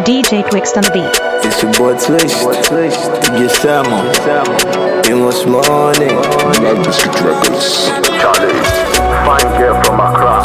DJ Twixt on the beat. It's your boy Twist. Get Salmon. In what's morning. Love District Records. Charlie, fine girl from Accra.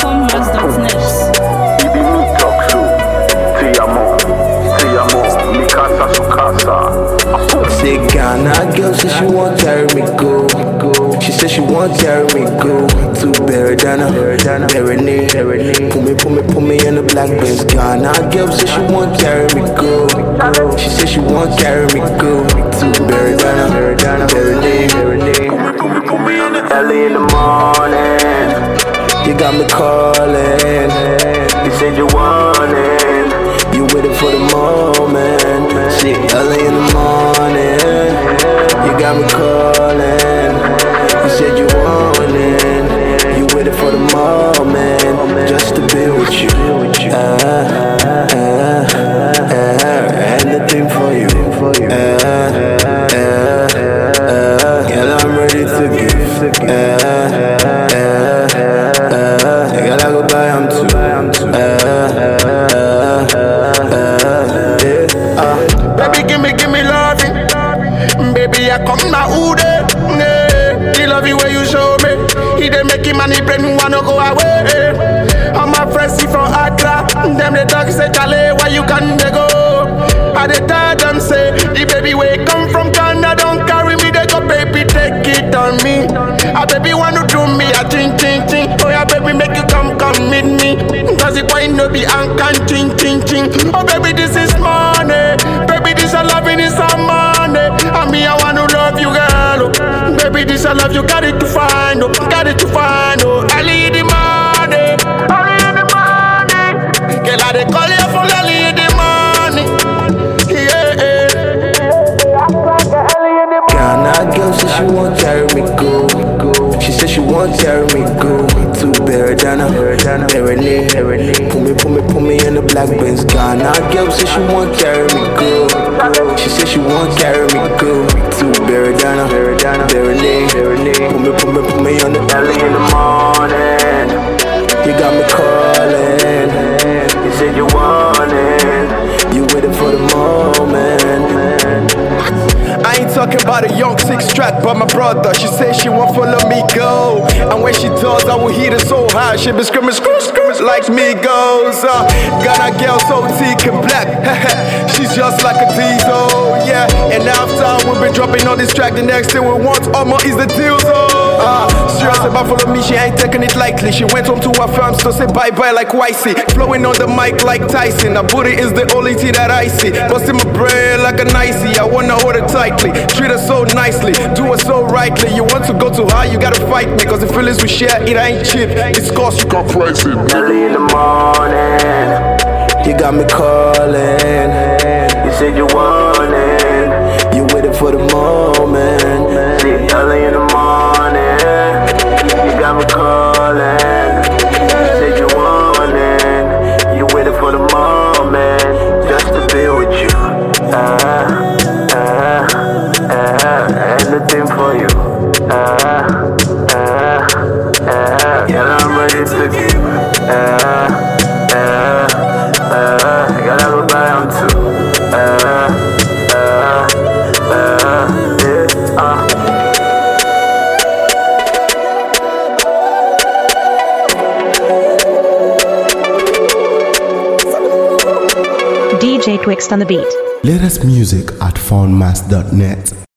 Ibi mi talk to. Tiamo, Mikasa Sukasa. Say Ghana girl said she want carry me go. She said she want carry me go to Beredana, Berene. Put me in the black Benz. Ghana girl said she want carry me go. She said she want carry me go to Beredana, Berene. Early in the morning, You got me calling. you said you want it. You waiting for the moment. See, early in the morning. You got me calling. You said you want it. You waiting for the moment just to be with you. Anything for you. Girl, I'm ready to give. Girl, I go buy 'em too. Baby, give me loving. Baby, I come now, who dey? He love you when you show me. He dey make him money, brain me wanna go away. All my friends see from Accra, them the dog say, Charlie, why you can't dey go? I dey tell them say, the baby way come from Ghana, don't carry me, they go baby, take it on me. A baby wanna do me, a ching. Oh yeah, baby, make you come meet me. Cause it why no be uncan ching. Oh baby, this is money. Baby, this a loving is some money. And me, I wanna love you, girl. Oh. Baby, this I love you, got it to find. Oh, early in the morning. Girl, I dey call you for early in the morning. Yeah. Ghana girl said she want carry me go. She said she want carry me go to Beredana, Berene. Put me in the black Benz. Ghana girl said she want carry me go. She said she want carry me go to Beredana, Berene. Put me on the Early in the morning, You got me calling. you said you want it. You waiting for the moment. I ain't talking about a young 6-track, but my brother. She say she won't follow me go. And when she does, I will hit her so high. She be screaming, screw, like me goes. Ghana girl so thick and black. She's just like a diesel, yeah. And after we'll be dropping on this track, the next thing we want almost is the deal, serious about follow me, she ain't taking it lightly. She went home to her fam, so say bye-bye like Wisey. Flowing on the mic like Tyson. Her booty is the only thing that I see. Busting my brain like a nicey. I wanna hold her tightly, treat her so nicely, do her so rightly. You want to go too high, you gotta fight me. Cause the feelings we share, it ain't cheap. It's cost, you can't price it. Early in the morning, You got me calling. you said you want it. You waiting for the moment. See, early in the morning, you got me calling. You said you want it. You waiting for the moment just to be with you. Anything for you. Yeah, I'm ready to give. Gotta go buy 'em too. DJ Twixt on the beat. Latest music at foundmass.net.